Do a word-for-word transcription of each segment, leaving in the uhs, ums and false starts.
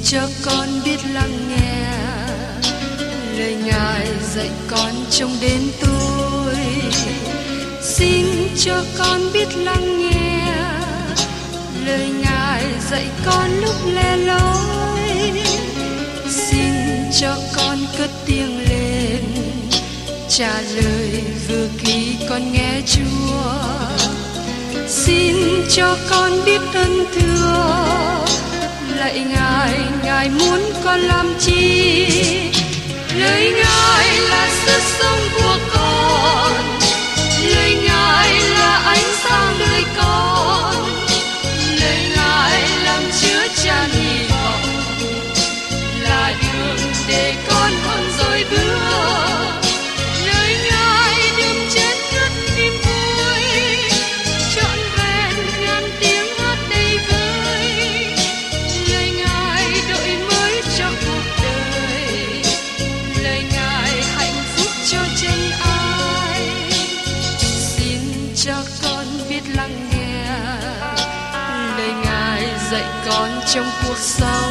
cho con biết lắng nghe lời Ngài dạy con trong đêm tối. Xin cho con biết lắng nghe lời Ngài dạy con lúc lẻ loi. Xin cho con cất tiếng lên trả lời vừa khi con nghe Chúa. Xin cho con biết ơn thưa lạy Ngài, Ngài muốn con làm chi? Lời Ngài là sức sống của con, lời Ngài là ánh sáng đời con, lời Ngài làm chứa chan hy vọng, là đường để con không dối bước. Lời Ngài đừng chết ngất niềm vui, trọn vẹn ngàn tiếng hát đầy vơi. Lời Ngài đổi mới cho cuộc đời, lời Ngài hạnh phúc cho chân ai. Xin cho con biết lắng nghe lời Ngài dạy con trong cuộc sống.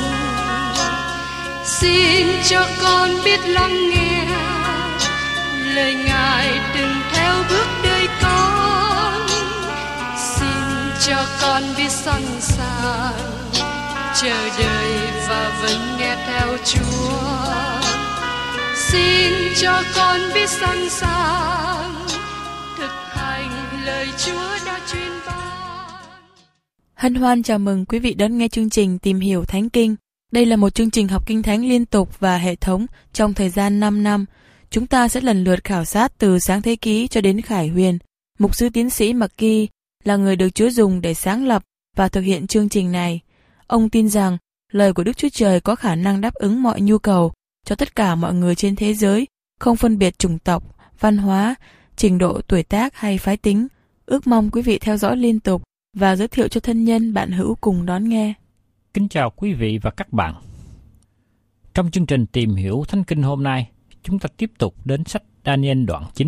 Xin cho con biết lắng nghe lời Ngài đừng theo bước đời con. Xin cho con biết sẵn sàng chờ đợi và vẫn nghe theo Chúa. Xin cho con biết sẵn sàng thực hành lời Chúa đã truyền ban. Hân hoan chào mừng quý vị đón nghe chương trình Tìm hiểu Thánh Kinh. Đây là một chương trình học Kinh Thánh liên tục và hệ thống trong thời gian năm năm. Chúng ta sẽ lần lượt khảo sát từ Sáng Thế Ký cho đến Khải Huyền. Mục sư tiến sĩ McGee là người được Chúa dùng để sáng lập và thực hiện chương trình này. Ông tin rằng lời của Đức Chúa Trời có khả năng đáp ứng mọi nhu cầu cho tất cả mọi người trên thế giới, không phân biệt chủng tộc, văn hóa, trình độ tuổi tác hay phái tính. Ước mong quý vị theo dõi liên tục và giới thiệu cho thân nhân bạn hữu cùng đón nghe. Kính chào quý vị và các bạn. Trong chương trình Tìm hiểu Thánh Kinh hôm nay, chúng ta tiếp tục đến sách Daniel đoạn chín.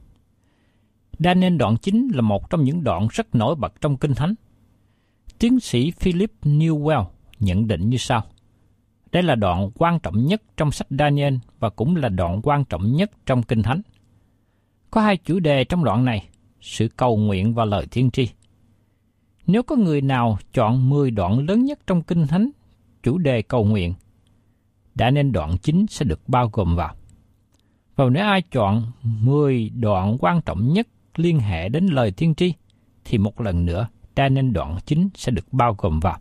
Daniel đoạn chín là một trong những đoạn rất nổi bật trong Kinh Thánh. Tiến sĩ Philip Newell nhận định như sau. Đây là đoạn quan trọng nhất trong sách Daniel và cũng là đoạn quan trọng nhất trong Kinh Thánh. Có hai chủ đề trong đoạn này, sự cầu nguyện và lời tiên tri. Nếu có người nào chọn mười đoạn lớn nhất trong Kinh Thánh, chủ đề cầu nguyện, đã nên đoạn chín sẽ được bao gồm vào. Và nếu ai chọn mười đoạn quan trọng nhất liên hệ đến lời tiên tri, thì một lần nữa, đã nên đoạn chín sẽ được bao gồm vào.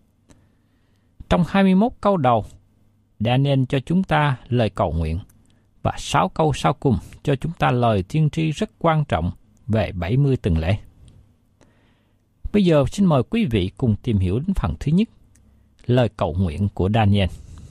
Trong hai mươi mốt câu đầu, Daniel cho chúng ta lời cầu nguyện, và sáu câu sau cùng cho chúng ta lời tiên tri rất quan trọng về bảy mươi tuần lễ. Bây giờ xin mời quý vị cùng tìm hiểu đến phần thứ nhất, lời cầu nguyện của Daniel.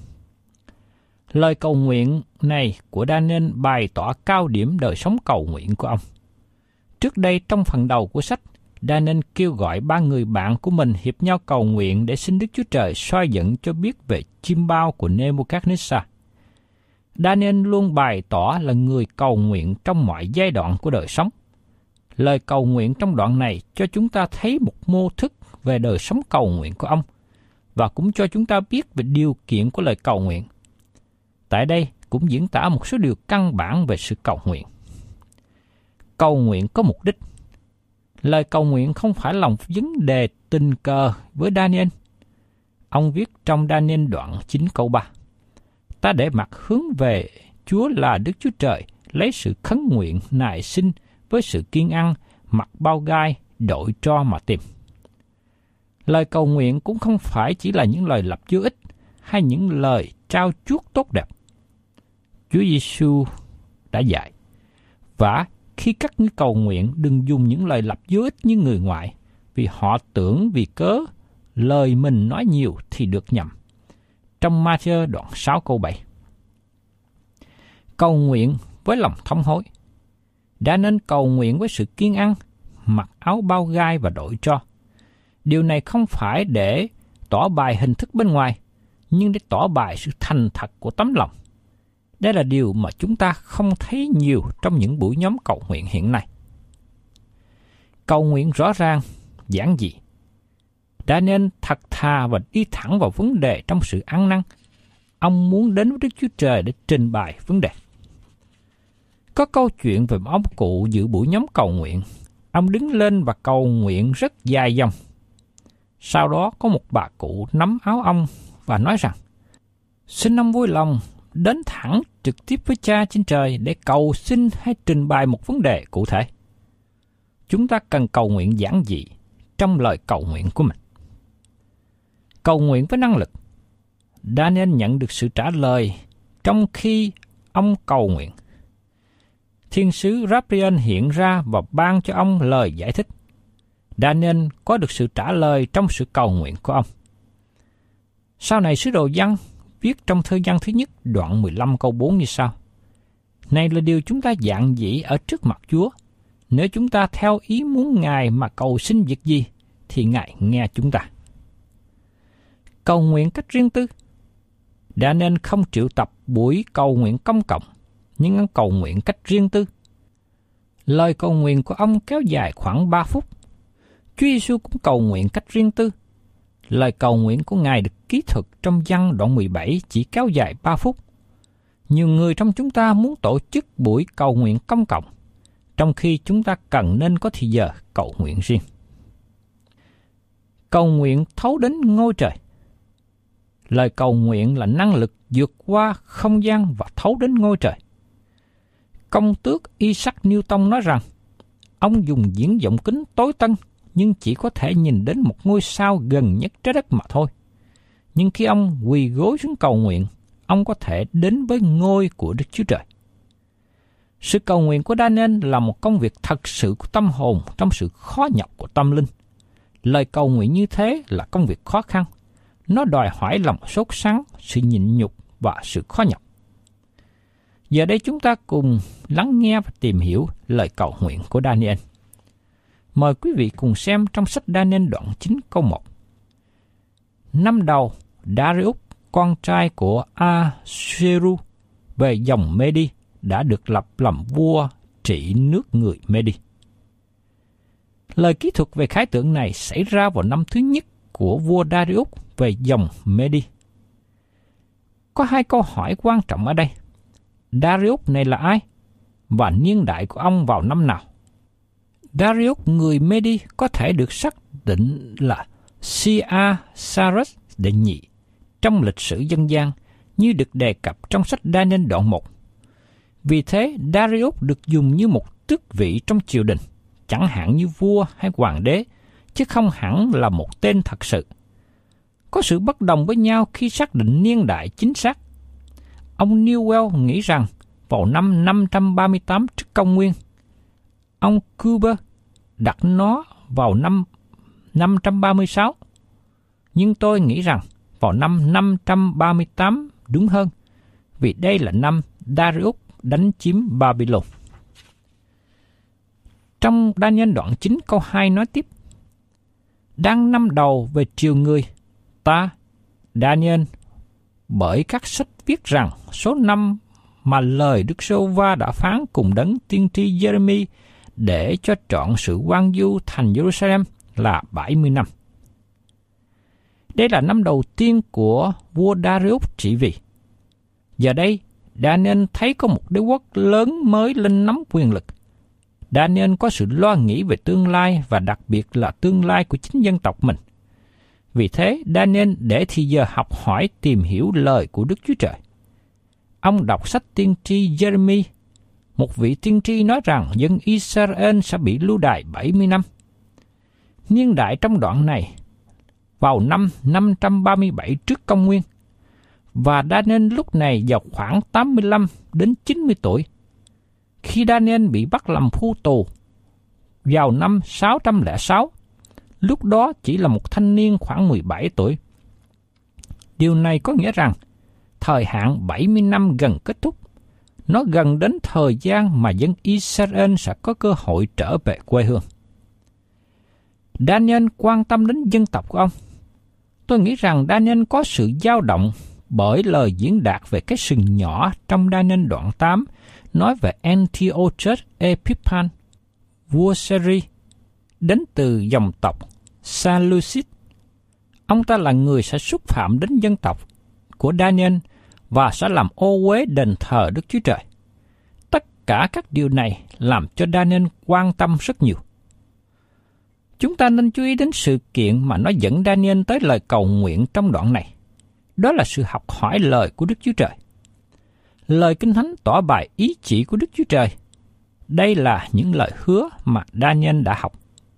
Lời cầu nguyện này của Daniel bày tỏ cao điểm đời sống cầu nguyện của ông. Trước đây trong phần đầu của sách, Daniel kêu gọi ba người bạn của mình hiệp nhau cầu nguyện để xin Đức Chúa Trời soi dẫn cho biết về chiêm bao của Nebuchadnezzar. Daniel luôn bày tỏ là người cầu nguyện trong mọi giai đoạn của đời sống. Lời cầu nguyện trong đoạn này cho chúng ta thấy một mô thức về đời sống cầu nguyện của ông và cũng cho chúng ta biết về điều kiện của lời cầu nguyện. Tại đây cũng diễn tả một số điều căn bản về sự cầu nguyện. Cầu nguyện có mục đích. Lời cầu nguyện không phải là một vấn đề tình cờ với Daniel. Ông viết trong Daniel đoạn chín câu ba. Ta để mặt hướng về Chúa là Đức Chúa Trời, lấy sự khấn nguyện nài xin với sự kiên ăn, mặc bao gai, đội tro mà tìm. Lời cầu nguyện cũng không phải chỉ là những lời lặp vô ích hay những lời trao chuốt tốt đẹp. Chúa Giêsu đã dạy, và khi các ngươi cầu nguyện đừng dùng những lời lặp vô ích như người ngoại, vì họ tưởng vì cớ lời mình nói nhiều thì được nhầm. Trong Ma-thi-ơ đoạn sáu câu bảy. Cầu nguyện với lòng thống hối. Đã nên cầu nguyện với sự kiên ăn, mặc áo bao gai và đội tro. Điều này không phải để tỏ bài hình thức bên ngoài, nhưng để tỏ bài sự thành thật của tấm lòng. Đây là điều mà chúng ta không thấy nhiều trong những buổi nhóm cầu nguyện hiện nay. Cầu nguyện rõ ràng, giản dị. Daniel thật thà và đi thẳng vào vấn đề trong sự ăn năn. Ông muốn đến với Đức Chúa Trời để trình bày vấn đề. Có câu chuyện về một ông cụ dự buổi nhóm cầu nguyện. Ông đứng lên và cầu nguyện rất dài dòng. Sau đó có một bà cụ nắm áo ông và nói rằng, xin ông vui lòng đến thẳng trực tiếp với Cha trên trời để cầu xin hay trình bày một vấn đề cụ thể. Chúng ta cần cầu nguyện giản dị trong lời cầu nguyện của mình. Cầu nguyện với năng lực. Daniel nhận được sự trả lời trong khi ông cầu nguyện. Thiên sứ Gabriel hiện ra và ban cho ông lời giải thích. Daniel có được sự trả lời trong sự cầu nguyện của ông. Sau này sứ đồ Giăng viết trong thơ Giăng thứ nhất đoạn mười lăm câu bốn như sau. Này là điều chúng ta giản dĩ ở trước mặt Chúa. Nếu chúng ta theo ý muốn Ngài mà cầu xin việc gì, thì Ngài nghe chúng ta. Cầu nguyện cách riêng tư. Daniel không triệu tập buổi cầu nguyện công cộng, nhưng ông cầu nguyện cách riêng tư. Lời cầu nguyện của ông kéo dài khoảng ba phút. Chúa Giêsu cũng cầu nguyện cách riêng tư. Lời cầu nguyện của Ngài được ký thuật trong Giăng đoạn mười bảy chỉ kéo dài ba phút. Nhiều người trong chúng ta muốn tổ chức buổi cầu nguyện công cộng, trong khi chúng ta cần nên có thời giờ cầu nguyện riêng. Cầu nguyện thấu đến ngôi trời. Lời cầu nguyện là năng lực vượt qua không gian và thấu đến ngôi trời. Công tước Isaac Newton nói rằng, ông dùng viễn vọng kính tối tân nhưng chỉ có thể nhìn đến một ngôi sao gần nhất trái đất mà thôi. Nhưng khi ông quỳ gối xuống cầu nguyện, ông có thể đến với ngôi của Đức Chúa Trời. Sự cầu nguyện của Daniel là một công việc thật sự của tâm hồn trong sự khó nhọc của tâm linh. Lời cầu nguyện như thế là công việc khó khăn. Nó đòi hỏi lòng sốt sắng, sự nhịn nhục và sự khó nhọc. Giờ đây chúng ta cùng lắng nghe và tìm hiểu lời cầu nguyện của Daniel. Mời quý vị cùng xem trong sách Daniel đoạn chín câu một. Năm đầu, Darius, con trai của Ahasuerus về dòng Medi, đã được lập làm vua trị nước người Medi. Lời kỹ thuật về khái tượng này xảy ra vào năm thứ nhất của vua Darius về dòng Medi. Có hai câu hỏi quan trọng ở đây. Darius này là ai? Và niên đại của ông vào năm nào? Darius người Medi có thể được xác định là Siasaras đệ nhị trong lịch sử dân gian như được đề cập trong sách Daniel đoạn một. Vì thế, Darius được dùng như một tước vị trong triều đình, chẳng hạn như vua hay hoàng đế, chứ không hẳn là một tên thật sự. Có sự bất đồng với nhau khi xác định niên đại chính xác. Ông Newell nghĩ rằng vào năm năm trăm ba mươi tám trước công nguyên, ông Cuber đặt nó vào năm năm trăm ba mươi sáu. Nhưng tôi nghĩ rằng vào năm năm trăm ba mươi tám đúng hơn, vì đây là năm Darius đánh chiếm Babylon. Trong Daniel đoạn chín câu hai nói tiếp, đang năm đầu về triều người, ta, Daniel, bởi các sách viết rằng số năm mà lời Đức Giê-hô-va đã phán cùng đấng tiên tri Giê-rê-mi để cho trọn sự hoang du thành Jerusalem là bảy mươi năm. Đây là năm đầu tiên của vua Darius trị vì. Giờ đây, Daniel thấy có một đế quốc lớn mới lên nắm quyền lực. Daniel có sự lo nghĩ về tương lai và đặc biệt là tương lai của chính dân tộc mình. Vì thế, Daniel để thì giờ học hỏi tìm hiểu lời của Đức Chúa Trời. Ông đọc sách tiên tri Giê-rê-mi. Một vị tiên tri nói rằng dân Israel sẽ bị lưu đày bảy mươi năm. Niên đại trong đoạn này vào năm năm trăm ba mươi bảy trước công nguyên, và Daniel lúc này vào khoảng tám mươi lăm đến chín mươi tuổi. Khi Daniel bị bắt làm phu tù vào năm sáu trăm lẻ sáu, lúc đó chỉ là một thanh niên khoảng mười bảy tuổi. Điều này có nghĩa rằng thời hạn bảy mươi năm gần kết thúc. Nó gần đến thời gian mà dân Israel sẽ có cơ hội trở về quê hương. Daniel quan tâm đến dân tộc của ông. Tôi nghĩ rằng Daniel có sự dao động bởi lời diễn đạt về cái sừng nhỏ trong Daniel đoạn tám nói về Antiochus Epiphan, vua Syria, đến từ dòng tộc Seleucid, ông ta là người sẽ xúc phạm đến dân tộc của Daniel và sẽ làm ô uế đền thờ Đức Chúa Trời. Tất cả các điều này làm cho Daniel quan tâm rất nhiều. Chúng ta nên chú ý đến sự kiện mà nó dẫn Daniel tới lời cầu nguyện trong đoạn này. Đó là sự học hỏi lời của Đức Chúa Trời. Lời Kinh Thánh tỏ bày ý chỉ của Đức Chúa Trời. Đây là những lời hứa mà Daniel đã học.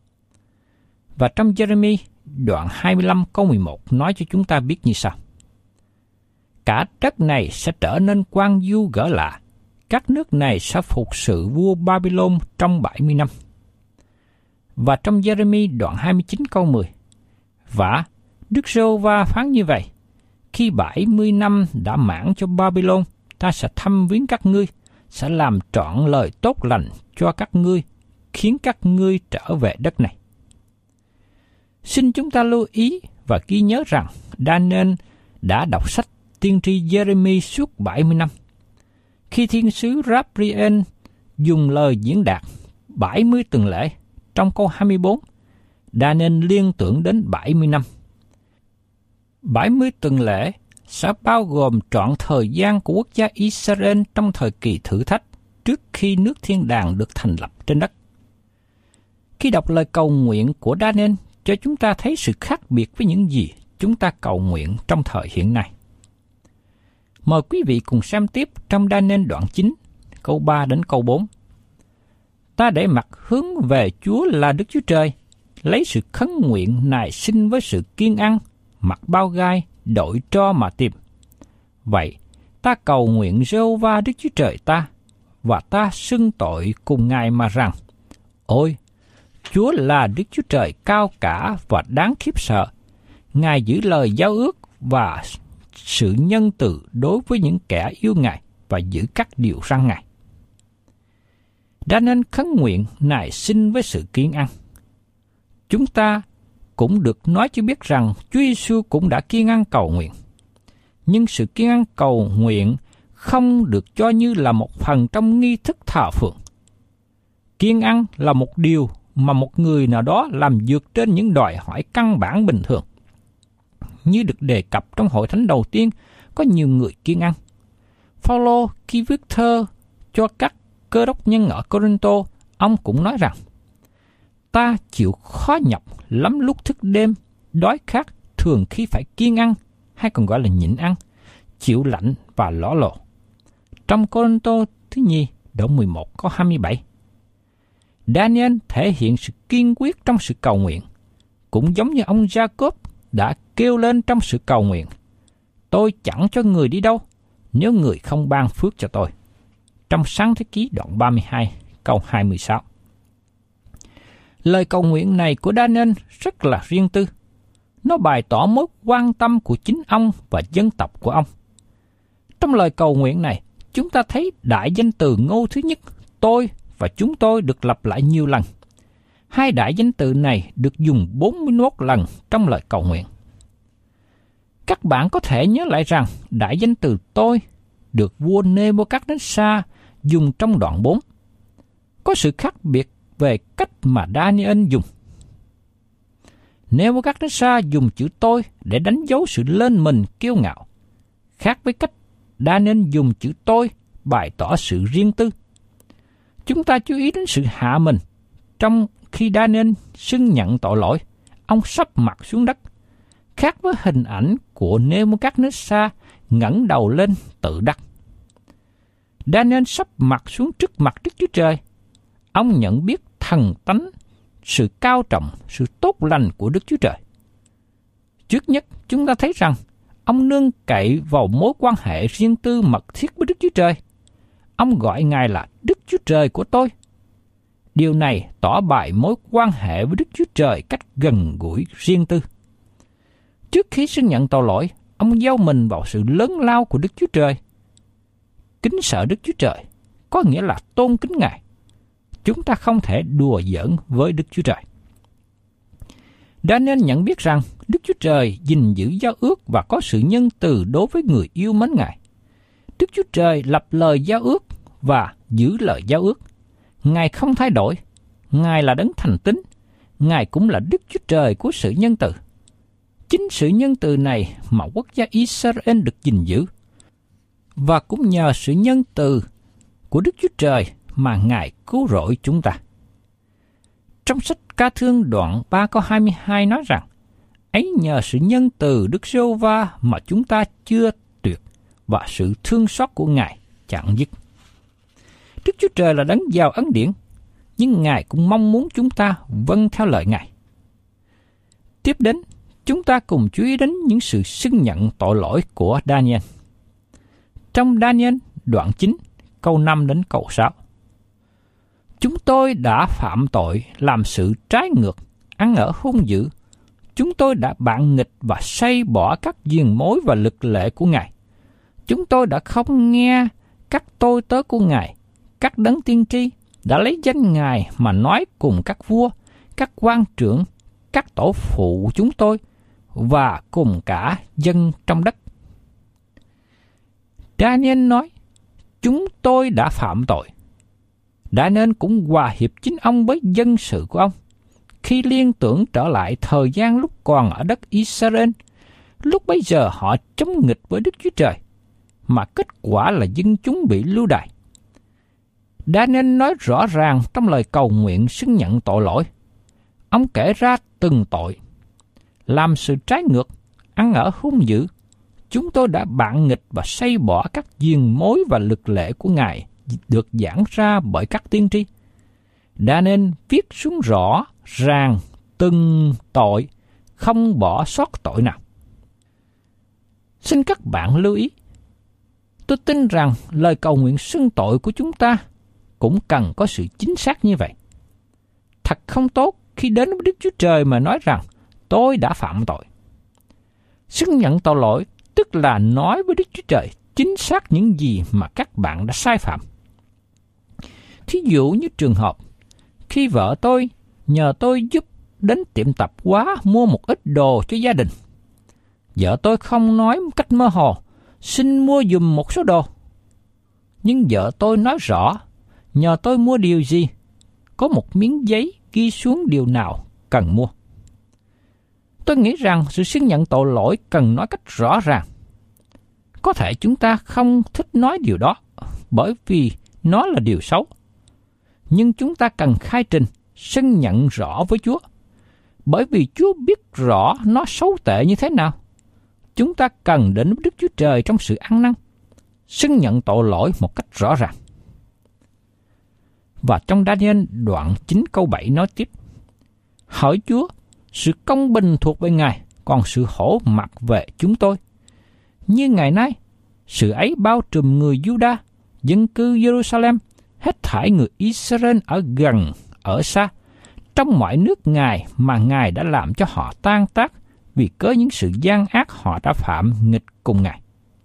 Và trong Jeremy đoạn hai mươi lăm câu mười một nói cho chúng ta biết như sau. Cả đất này sẽ trở nên quang du gỡ lạ. Các nước này sẽ phục sự vua Babylon trong bảy mươi năm. Và trong Jeremy đoạn hai mươi chín câu mười. Và Đức Giê-hô-va phán như vậy. Khi bảy mươi năm đã mãn cho Babylon, ta sẽ thăm viếng các ngươi, sẽ làm trọn lời tốt lành cho các ngươi, khiến các ngươi trở về đất này. Xin chúng ta lưu ý và ghi nhớ rằng Daniel đã đọc sách tiên tri Jeremy suốt bảy mươi năm. Khi thiên sứ Gabriel dùng lời diễn đạt bảy mươi tuần lễ trong câu hai mươi bốn, Daniel liên tưởng đến bảy mươi năm. bảy mươi tuần lễ sẽ bao gồm trọn thời gian của quốc gia Israel trong thời kỳ thử thách trước khi nước thiên đàng được thành lập trên đất. Khi đọc lời cầu nguyện của Daniel cho chúng ta thấy sự khác biệt với những gì chúng ta cầu nguyện trong thời hiện nay. Mời quý vị cùng xem tiếp trong Daniel đoạn chín, câu ba đến câu bốn. Ta để mặt hướng về Chúa là Đức Chúa Trời, lấy sự khấn nguyện nài xin với sự kiên ăn, mặc bao gai, đội tro mà tìm. Vậy, ta cầu nguyện Giê-hô-va Đức Chúa Trời ta, và ta xưng tội cùng Ngài mà rằng, ôi, Chúa là Đức Chúa Trời cao cả và đáng khiếp sợ. Ngài giữ lời giao ước và sự nhân từ đối với những kẻ yêu Ngài và giữ các điều răn Ngài. Đã nên khấn nguyện nài xin với sự kiên ăn. Chúng ta cũng được nói cho biết rằng Chúa Giêsu cũng đã kiên ăn cầu nguyện. Nhưng sự kiên ăn cầu nguyện không được cho như là một phần trong nghi thức thờ phượng. Kiên ăn là một điều mà một người nào đó làm vượt trên những đòi hỏi căn bản bình thường. Như được đề cập trong hội thánh đầu tiên, có nhiều người kiên ăn. Phao-lô khi viết thơ cho các cơ đốc nhân ở Cô-rinh-tô, ông cũng nói rằng, ta chịu khó nhọc lắm lúc thức đêm, đói khát thường khi phải kiêng ăn, hay còn gọi là nhịn ăn, chịu lạnh và lõ lộ. Trong Cô-rinh-tô thứ nhì, đoạn mười một câu hai mươi bảy. Daniel thể hiện sự kiên quyết trong sự cầu nguyện, cũng giống như ông Jacob đã kêu lên trong sự cầu nguyện, tôi chẳng cho người đi đâu, nếu người không ban phước cho tôi. Trong Sáng Thế Ký đoạn ba mươi hai, câu hai mươi sáu. Lời cầu nguyện này của Daniel rất là riêng tư. Nó bày tỏ mối quan tâm của chính ông và dân tộc của ông. Trong lời cầu nguyện này, chúng ta thấy đại danh từ ngô thứ nhất, tôi và chúng tôi được lặp lại nhiều lần. Hai đại danh từ này được dùng bốn mươi mốt lần trong lời cầu nguyện. Các bạn có thể nhớ lại rằng đại danh từ tôi được vua Nê-bô-cát-nét-sa dùng trong đoạn bốn. Có sự khác biệt về cách mà Daniel dùng. Nê-bô-cát-nét-sa dùng chữ tôi để đánh dấu sự lên mình kiêu ngạo, khác với cách Daniel dùng chữ tôi bày tỏ sự riêng tư. Chúng ta chú ý đến sự hạ mình. Trong khi Daniel xưng nhận tội lỗi, ông sắp mặt xuống đất, khác với hình ảnh của Nê-bô-cát-nét-sa ngẩng đầu lên tự đắc. Daniel sắp mặt xuống trước mặt Đức Chúa Trời. Ông nhận biết thần tánh, sự cao trọng, sự tốt lành của Đức Chúa Trời. Trước nhất, chúng ta thấy rằng ông nương cậy vào mối quan hệ riêng tư mật thiết với Đức Chúa Trời. Ông gọi Ngài là Đức Chúa Trời của tôi. Điều này tỏ bày mối quan hệ với Đức Chúa Trời cách gần gũi, riêng tư. Trước khi xưng nhận tội lỗi, ông gieo mình vào sự lớn lao của Đức Chúa Trời. Kính sợ Đức Chúa Trời có nghĩa là tôn kính Ngài. Chúng ta không thể đùa giỡn với Đức Chúa Trời. Daniel nhận biết rằng Đức Chúa Trời gìn giữ giao ước và có sự nhân từ đối với người yêu mến Ngài. Đức Chúa Trời lập lời giao ước và giữ lời giao ước. Ngài không thay đổi. Ngài là đấng thành tín. Ngài cũng là Đức Chúa Trời của sự nhân từ. chính sự nhân từ này mà quốc gia Israel được gìn giữ, và cũng nhờ sự nhân từ của Đức Chúa Trời mà Ngài cứu rỗi chúng ta. Trong sách Ca Thương đoạn ba câu hai mươi hai nói rằng, ấy nhờ sự nhân từ Đức Giê-hô-va mà chúng ta chưa tuyệt, và sự thương xót của Ngài chẳng dứt. Đức Chúa Trời là đấng giàu ân điển, nhưng Ngài cũng mong muốn chúng ta vâng theo lời Ngài. Tiếp đến, chúng ta cùng chú ý đến những sự xưng nhận tội lỗi của Daniel. Trong Daniel đoạn chín, câu năm đến câu sáu. Chúng tôi đã phạm tội, làm sự trái ngược, ăn ở hung dữ. Chúng tôi đã bạn nghịch và xây bỏ các diền mối và luật lệ của Ngài. Chúng tôi đã không nghe các tôi tớ của Ngài, các đấng tiên tri, đã lấy danh Ngài mà nói cùng các vua, các quan trưởng, các tổ phụ chúng tôi, và cùng cả dân trong đất. Daniel nói, chúng tôi đã phạm tội. Daniel cũng hòa hiệp chính ông với dân sự của ông. Khi liên tưởng trở lại thời gian lúc còn ở đất Israel, lúc bấy giờ họ chống nghịch với Đức Chúa Trời, mà kết quả là dân chúng bị lưu đày. Daniel nói rõ ràng trong lời cầu nguyện xưng nhận tội lỗi. Ông kể ra từng tội: làm sự trái ngược, ăn ở hung dữ. Chúng tôi đã bạn nghịch và xây bỏ các diền mối và luật lệ của Ngài được giảng ra bởi các tiên tri. Daniel viết xuống rõ ràng từng tội, không bỏ sót tội nào. Xin các bạn lưu ý, tôi tin rằng lời cầu nguyện xưng tội của chúng ta cũng cần có sự chính xác như vậy. Thật không tốt khi đến với Đức Chúa Trời mà nói rằng tôi đã phạm tội. Xưng nhận tội lỗi tức là nói với Đức Chúa Trời chính xác những gì mà các bạn đã sai phạm. Thí dụ như trường hợp, khi vợ tôi nhờ tôi giúp đến tiệm tạp hóa mua một ít đồ cho gia đình. Vợ tôi không nói một cách mơ hồ, xin mua giùm một số đồ. Nhưng vợ tôi nói rõ, nhờ tôi mua điều gì, có một miếng giấy ghi xuống điều nào cần mua. Tôi nghĩ rằng sự xưng nhận tội lỗi cần nói cách rõ ràng. Có thể chúng ta không thích nói điều đó, bởi vì nó là điều xấu. Nhưng chúng ta cần khai trình, xưng nhận rõ với Chúa, bởi vì Chúa biết rõ nó xấu tệ như thế nào. Chúng ta cần đến với Đức Chúa Trời trong sự ăn năn, xưng nhận tội lỗi một cách rõ ràng. Và trong Daniel đoạn chín câu bảy nói tiếp: hỡi Chúa, sự công bình thuộc về Ngài, còn sự hổ mặc về chúng tôi. Như ngày nay, sự ấy bao trùm người Juda, dân cư Jerusalem, hết thảy người Israel ở gần, ở xa, trong mọi nước Ngài mà Ngài đã làm cho họ tan tác vì cớ những sự gian ác họ đã phạm nghịch cùng Ngài.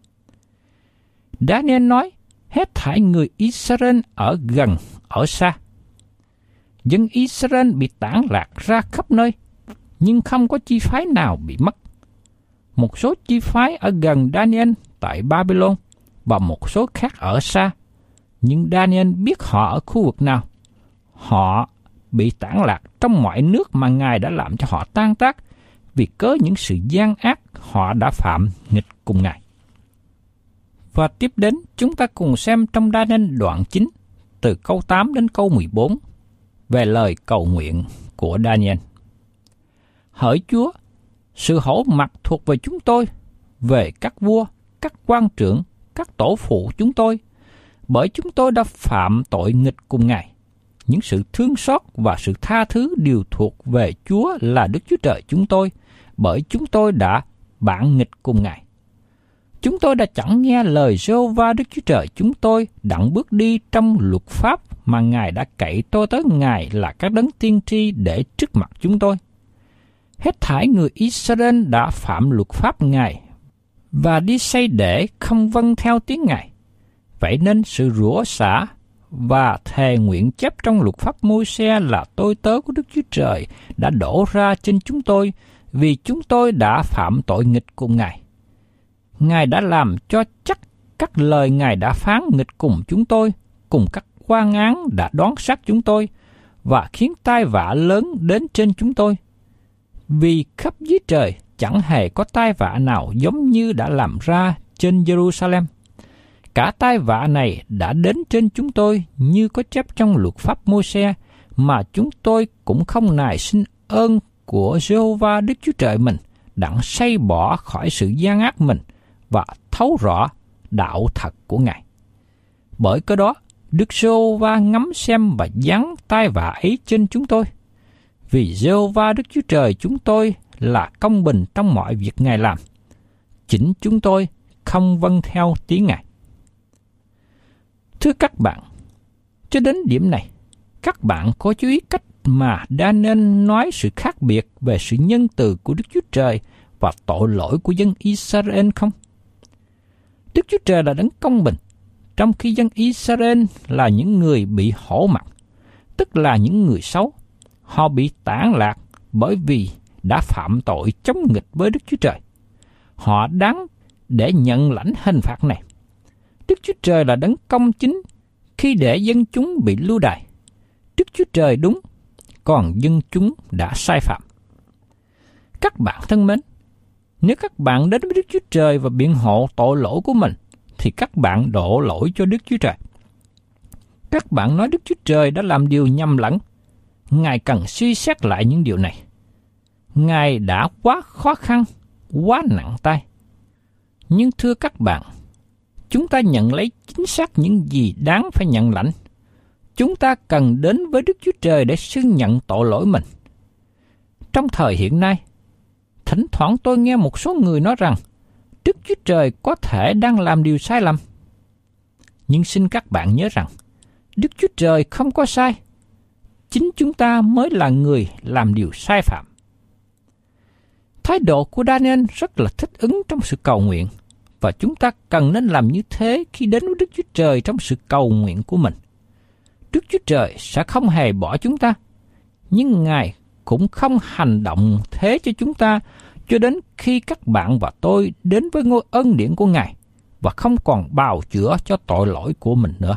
Daniel nói, hết thảy người Israel ở gần, ở xa. Dân Israel bị tản lạc ra khắp nơi, nhưng không có chi phái nào bị mất. Một số chi phái ở gần Daniel tại Babylon và một số khác ở xa, nhưng Daniel biết họ ở khu vực nào. Họ bị tản lạc trong mọi nước mà Ngài đã làm cho họ tan tác vì cớ những sự gian ác họ đã phạm nghịch cùng Ngài. Và tiếp đến, chúng ta cùng xem trong Daniel đoạn chín, từ câu tám đến câu mười bốn, về lời cầu nguyện của Daniel. Hỡi Chúa, sự hổ mặc thuộc về chúng tôi, về các vua, các quan trưởng, các tổ phụ chúng tôi, bởi chúng tôi đã phạm tội nghịch cùng Ngài. Những sự thương xót và sự tha thứ đều thuộc về Chúa là Đức Chúa Trời chúng tôi, bởi chúng tôi đã bạn nghịch cùng Ngài. Chúng tôi đã chẳng nghe lời Giê-hô-va Đức Chúa Trời chúng tôi đặng bước đi trong luật pháp mà Ngài đã cậy tôi tới Ngài là các đấng tiên tri để trước mặt chúng tôi. Hết thảy người Israel đã phạm luật pháp Ngài và đi xây để không vâng theo tiếng Ngài. Vậy nên sự rủa xả và thề nguyện chép trong luật pháp Môi-se là tôi tớ của Đức Chúa Trời đã đổ ra trên chúng tôi vì chúng tôi đã phạm tội nghịch cùng Ngài. Ngài đã làm cho chắc các lời Ngài đã phán nghịch cùng chúng tôi, cùng các quan án đã đoán sát chúng tôi, và khiến tai vạ lớn đến trên chúng tôi. Vì khắp dưới trời chẳng hề có tai vạ nào giống như đã làm ra trên Jerusalem. Cả tai vạ này đã đến trên chúng tôi như có chép trong luật pháp Mô-se, mà chúng tôi cũng không nài xin ơn của Giê-hô-va Đức Chúa Trời mình, đặng xây bỏ khỏi sự gian ác mình và thấu rõ đạo thật của Ngài. Bởi cái đó, Đức Giê-hô-va ngắm xem và giáng tai vạ ấy trên chúng tôi. Vì Giê-hô-va Đức Chúa Trời chúng tôi là công bình trong mọi việc Ngài làm. Chính chúng tôi không vâng theo tiếng Ngài. Thưa các bạn, cho đến điểm này, các bạn có chú ý cách mà Daniel nói sự khác biệt về sự nhân từ của Đức Chúa Trời và tội lỗi của dân Israel không? Đức Chúa Trời là đấng công bình, trong khi dân Israel là những người bị hổ mặt, tức là những người xấu. Họ bị tản lạc bởi vì đã phạm tội chống nghịch với Đức Chúa Trời. Họ đáng để nhận lãnh hình phạt này. Đức Chúa Trời là đấng công chính khi để dân chúng bị lưu đày. Đức Chúa Trời đúng, còn dân chúng đã sai phạm. Các bạn thân mến, nếu các bạn đến với Đức Chúa Trời và biện hộ tội lỗi của mình, thì các bạn đổ lỗi cho Đức Chúa Trời. Các bạn nói Đức Chúa Trời đã làm điều nhầm lẫn. Ngài cần suy xét lại những điều này. Ngài đã quá khó khăn, quá nặng tay. Nhưng thưa các bạn, chúng ta nhận lấy chính xác những gì đáng phải nhận lãnh. Chúng ta cần đến với Đức Chúa Trời để xưng nhận tội lỗi mình. Trong thời hiện nay, thỉnh thoảng tôi nghe một số người nói rằng Đức Chúa Trời có thể đang làm điều sai lầm. Nhưng xin các bạn nhớ rằng, Đức Chúa Trời không có sai. Chính chúng ta mới là người làm điều sai phạm. Thái độ của Daniel rất là thích ứng trong sự cầu nguyện, và chúng ta cần nên làm như thế khi đến với Đức Chúa Trời trong sự cầu nguyện của mình. Đức Chúa Trời sẽ không hề bỏ chúng ta, nhưng Ngài cũng không hành động thế cho chúng ta cho đến khi các bạn và tôi đến với ngôi ân điển của Ngài và không còn bào chữa cho tội lỗi của mình nữa.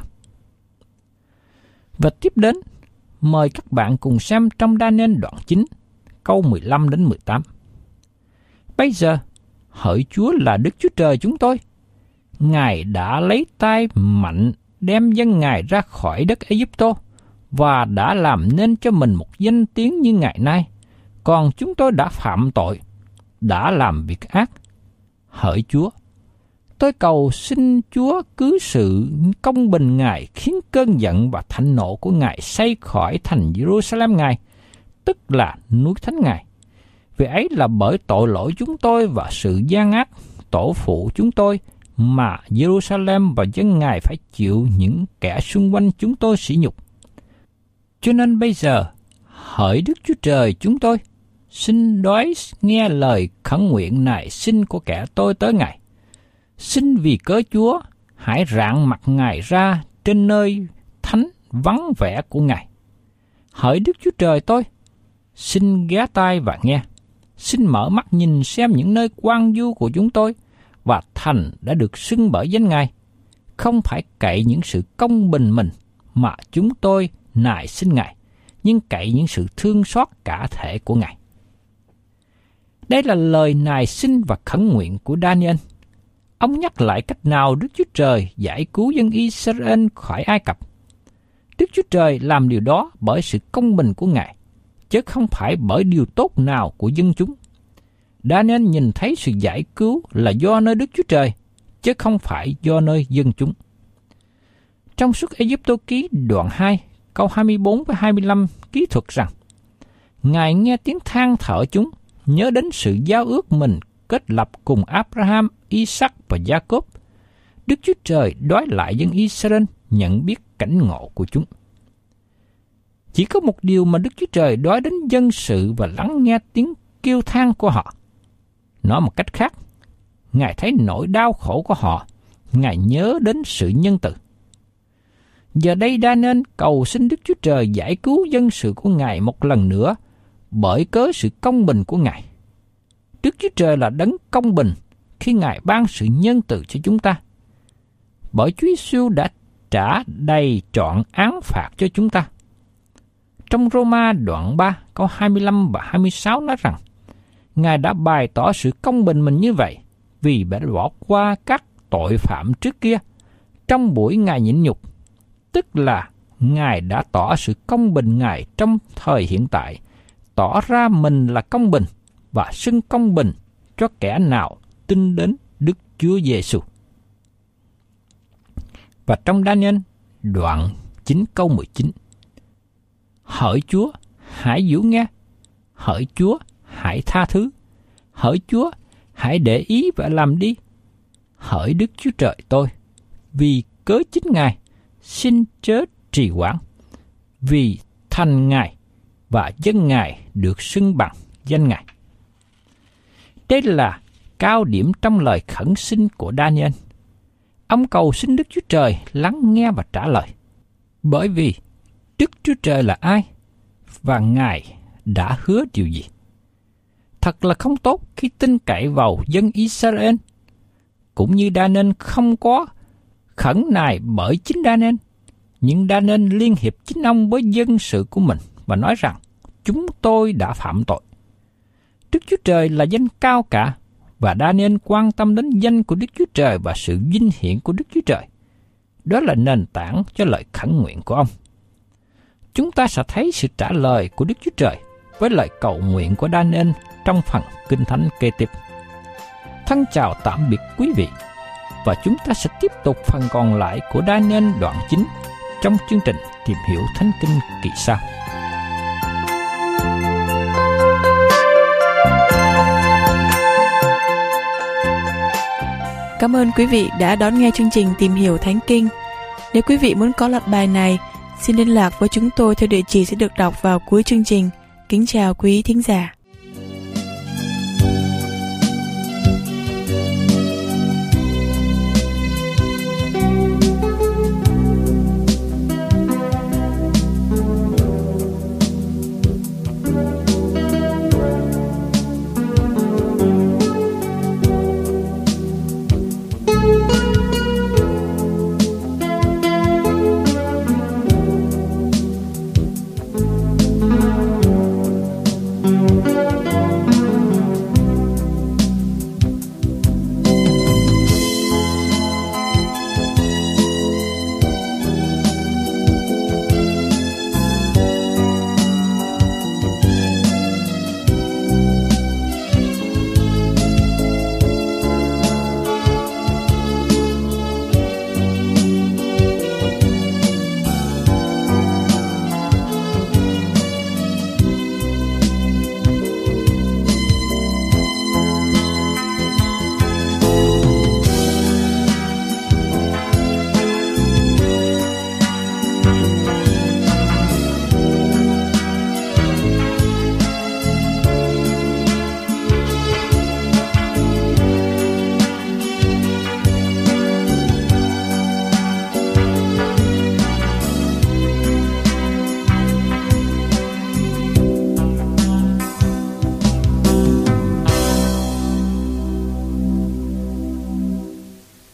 Và tiếp đến, mời các bạn cùng xem trong Daniel đoạn chín, câu mười lăm đến mười tám. Bây giờ, hỡi Chúa là Đức Chúa Trời chúng tôi, Ngài đã lấy tay mạnh đem dân Ngài ra khỏi đất Ai-cập và đã làm nên cho mình một danh tiếng như ngày nay. Còn chúng tôi đã phạm tội, đã làm việc ác. Hỡi Chúa, tôi cầu xin Chúa cứ sự công bình Ngài khiến cơn giận và thạnh nộ của Ngài xây khỏi thành Jerusalem Ngài, tức là núi thánh Ngài. Vì ấy là bởi tội lỗi chúng tôi và sự gian ác tổ phụ chúng tôi mà Jerusalem và dân Ngài phải chịu những kẻ xung quanh chúng tôi sỉ nhục. Cho nên bây giờ, hỡi Đức Chúa Trời chúng tôi, xin đói nghe lời khẩn nguyện nài xin của kẻ tôi tới Ngài. Xin vì cớ Chúa, hãy rạng mặt Ngài ra trên nơi thánh vắng vẻ của Ngài. Hỡi Đức Chúa Trời tôi, xin ghé tai và nghe. Xin mở mắt nhìn xem những nơi quan du của chúng tôi, và thành đã được xưng bởi danh Ngài. Không phải cậy những sự công bình mình mà chúng tôi nài xin Ngài, nhưng cậy những sự thương xót cả thể của Ngài. Đây là lời nài xin và khẩn nguyện của Daniel. Ông nhắc lại cách nào Đức Chúa Trời giải cứu dân Israel khỏi Ai Cập. Đức Chúa Trời làm điều đó bởi sự công bình của Ngài, chứ không phải bởi điều tốt nào của dân chúng. Daniel nhìn thấy sự giải cứu là do nơi Đức Chúa Trời, chứ không phải do nơi dân chúng. Trong Xuất Ai-cập ký đoạn hai, câu hai mươi bốn và hai mươi lăm ký thuật rằng, Ngài nghe tiếng than thở chúng, nhớ đến sự giao ước mình kết lập cùng Abraham, Isaac và Jacob. Đức Chúa Trời đói lại dân Israel nhận biết cảnh ngộ của chúng. Chỉ có một điều mà Đức Chúa Trời đói đến dân sự và lắng nghe tiếng kêu than của họ. Nói một cách khác, Ngài thấy nỗi đau khổ của họ, Ngài nhớ đến sự nhân từ. Giờ đây Daniel cầu xin Đức Chúa Trời giải cứu dân sự của Ngài một lần nữa bởi cớ sự công bình của Ngài. Đức Chúa Trời là đấng công bình khi Ngài ban sự nhân từ cho chúng ta. Bởi Chúa Giêsu đã trả đầy trọn án phạt cho chúng ta. Trong Roma đoạn ba câu hai mươi lăm và hai mươi sáu nói rằng, Ngài đã bày tỏ sự công bình mình như vậy vì đã bỏ qua các tội phạm trước kia trong buổi Ngài nhịn nhục, tức là Ngài đã tỏ sự công bình Ngài trong thời hiện tại, tỏ ra mình là công bình và xưng công bình cho kẻ nào tin đến Đức Chúa Giêsu. Và trong Daniel đoạn chín câu mười chín: Hỡi Chúa, hãy giữ nghe, hỡi Chúa, hãy tha thứ, hỡi Chúa, hãy để ý và làm đi. Hỡi Đức Chúa Trời tôi, vì cớ chính Ngài, xin chớ trì hoãn, vì thành Ngài và dân Ngài được xưng bằng danh Ngài. Đây là cao điểm trong lời khẩn xin của Daniel. Ông cầu xin Đức Chúa Trời lắng nghe và trả lời. Bởi vì Đức Chúa Trời là ai và Ngài đã hứa điều gì? Thật là không tốt khi tin cậy vào dân Israel, cũng như Daniel không có khẩn nài bởi chính Daniel, nhưng Daniel liên hiệp chính ông với dân sự của mình và nói rằng chúng tôi đã phạm tội. Đức Chúa Trời là danh cao cả, và Daniel quan tâm đến danh của Đức Chúa Trời và sự vinh hiển của Đức Chúa Trời. Đó là nền tảng cho lời khẩn nguyện của ông. Chúng ta sẽ thấy sự trả lời của Đức Chúa Trời với lời cầu nguyện của Daniel trong phần Kinh Thánh kế tiếp. Thân chào tạm biệt quý vị, và chúng ta sẽ tiếp tục phần còn lại của Daniel đoạn chín trong chương trình Tìm Hiểu Thánh Kinh kỳ sau. Cảm ơn quý vị đã đón nghe chương trình Tìm Hiểu Thánh Kinh. Nếu quý vị muốn có loạt bài này, xin liên lạc với chúng tôi theo địa chỉ sẽ được đọc vào cuối chương trình. Kính chào quý thính giả.